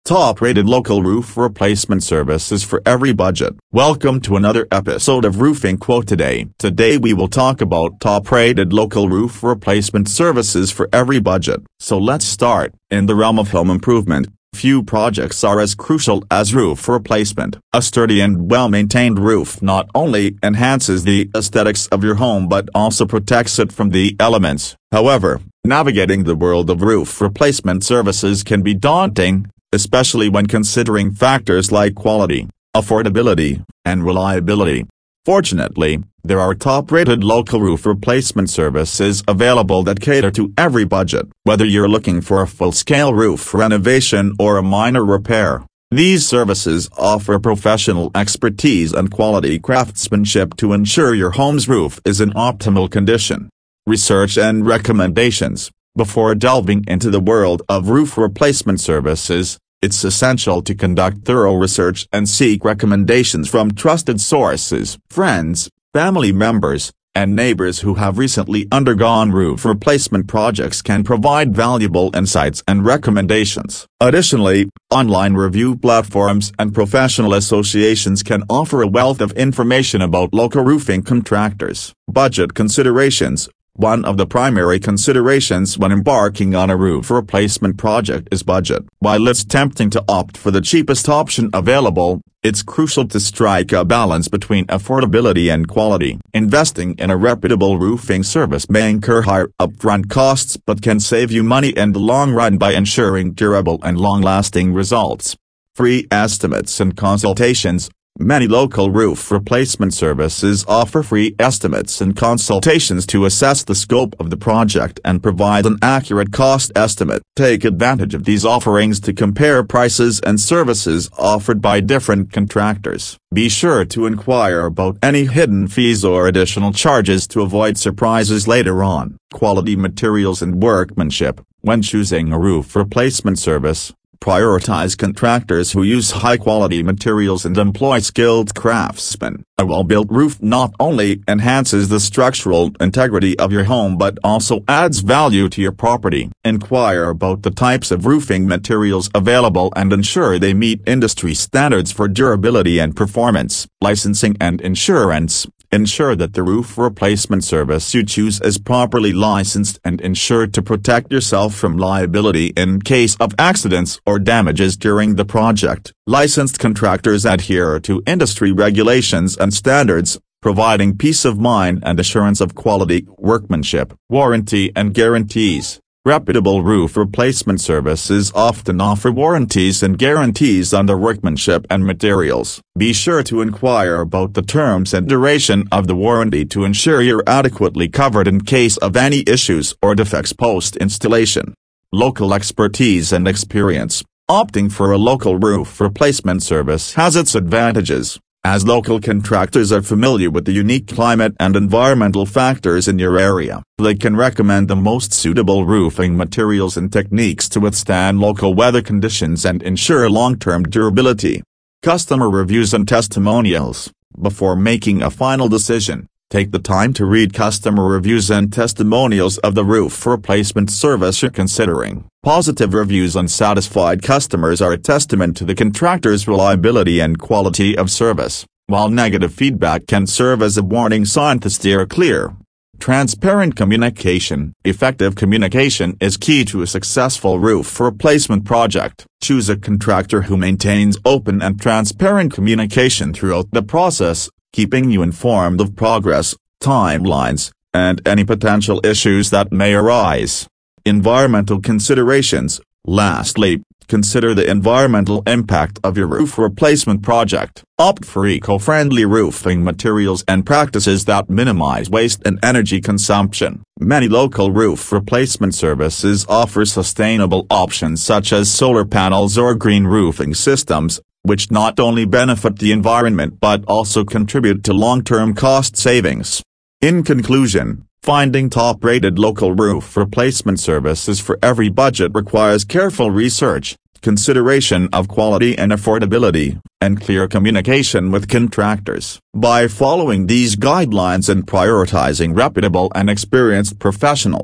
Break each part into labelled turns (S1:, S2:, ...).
S1: Top-rated local roof replacement services for every budget. Welcome to another episode of Roofing Quote Today. Today we will talk about top-rated local roof replacement services for every budget. So let's start. In the realm of home improvement, few projects are as crucial as roof replacement. A sturdy and well-maintained roof not only enhances the aesthetics of your home but also protects it from the elements. However, navigating the world of roof replacement services can be daunting, especially when considering factors like quality, affordability, and reliability. Fortunately, there are top-rated local roof replacement services available that cater to every budget. Whether you're looking for a full-scale roof renovation or a minor repair, these services offer professional expertise and quality craftsmanship to ensure your home's roof is in optimal condition. Research and recommendations. Before delving into the world of roof replacement services, it's essential to conduct thorough research and seek recommendations from trusted sources. Friends, family members, and neighbors who have recently undergone roof replacement projects can provide valuable insights and recommendations. Additionally, online review platforms and professional associations can offer a wealth of information about local roofing contractors. Budget considerations. One of the primary considerations when embarking on a roof replacement project is budget. While it's tempting to opt for the cheapest option available, it's crucial to strike a balance between affordability and quality. Investing in a reputable roofing service may incur higher upfront costs but can save you money in the long run by ensuring durable and long-lasting results. Free estimates and consultations. Many local roof replacement services offer free estimates and consultations to assess the scope of the project and provide an accurate cost estimate. Take advantage of these offerings to compare prices and services offered by different contractors. Be sure to inquire about any hidden fees or additional charges to avoid surprises later on. Quality materials and workmanship. When choosing a roof replacement service, prioritize contractors who use high-quality materials and employ skilled craftsmen. A well-built roof not only enhances the structural integrity of your home but also adds value to your property. Inquire about the types of roofing materials available and ensure they meet industry standards for durability and performance. Licensing and insurance. Ensure that the roof replacement service you choose is properly licensed and ensure to protect yourself from liability in case of accidents or damages during the project. Licensed contractors adhere to industry regulations and standards, providing peace of mind and assurance of quality workmanship. Warranty and guarantees. Reputable roof replacement services often offer warranties and guarantees on their workmanship and materials. Be sure to inquire about the terms and duration of the warranty to ensure you're adequately covered in case of any issues or defects post-installation. Local expertise and experience. Opting for a local roof replacement service has its advantages, as local contractors are familiar with the unique climate and environmental factors in your area. They can recommend the most suitable roofing materials and techniques to withstand local weather conditions and ensure long-term durability. Customer reviews and testimonials. Before making a final decision, take the time to read customer reviews and testimonials of the roof replacement service you're considering. Positive reviews and satisfied customers are a testament to the contractor's reliability and quality of service, while negative feedback can serve as a warning sign to steer clear. Transparent communication. Effective communication is key to a successful roof replacement project. Choose a contractor who maintains open and transparent communication throughout the process, keeping you informed of progress, timelines, and any potential issues that may arise. Environmental considerations. Lastly, consider the environmental impact of your roof replacement project. Opt for eco-friendly roofing materials and practices that minimize waste and energy consumption. Many local roof replacement services offer sustainable options such as solar panels or green roofing systems, which not only benefit the environment but also contribute to long-term cost savings. In conclusion, finding top-rated local roof replacement services for every budget requires careful research, consideration of quality and affordability, and clear communication with contractors. By following these guidelines and prioritizing reputable and experienced professionals,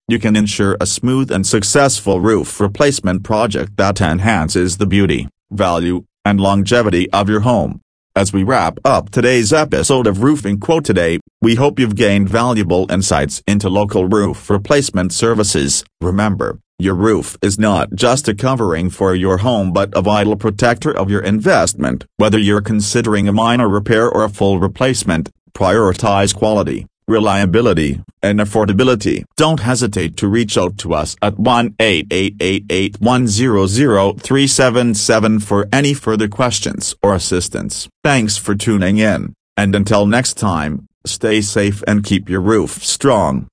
S1: you can ensure a smooth and successful roof replacement project that enhances the beauty, value, and longevity of your home. As we wrap up today's episode of Roofing Quote Today, we hope you've gained valuable insights into local roof replacement services. Remember, your roof is not just a covering for your home but a vital protector of your investment. Whether you're considering a minor repair or a full replacement, prioritize quality, reliability, and affordability. Don't hesitate to reach out to us at 1-888-100-377 for any further questions or assistance. Thanks for tuning in, and until next time, stay safe and keep your roof strong.